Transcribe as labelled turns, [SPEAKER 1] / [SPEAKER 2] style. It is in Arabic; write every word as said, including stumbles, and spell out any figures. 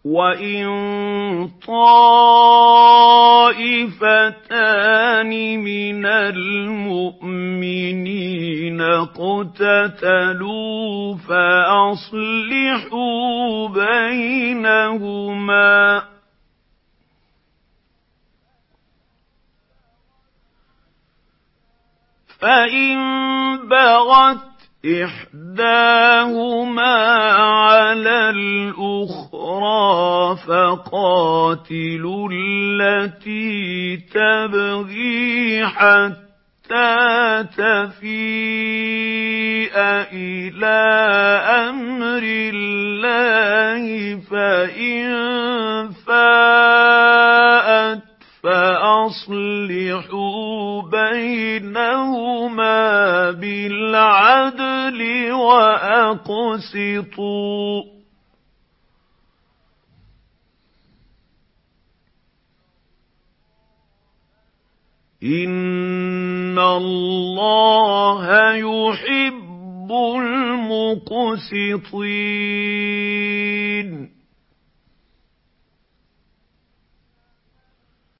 [SPEAKER 1] وَإِن طَائِفَتَانِ مِنَ الْمُؤْمِنِينَ اقْتَتَلُوا فَأَصْلِحُوا بَيْنَهُمَا ۖ فَإِن بَغَتْ إِحْدَاهُمَا عَلَى الْأُخْرَىٰ فَقَاتِلُوا الَّتِي تَبْغِي حَتَّىٰ تَفِيءَ إِلَىٰ أَمْرِ اللَّهِ ۚ فَإِن فَاءَتْ فَأَصْلِحُوا بَيْنَهُمَا بِالْعَدْلِ وَأَقْسِطُوا ۖ إِنَّ اللَّهَ يُحِبُّ الْمُقْسِطِينَ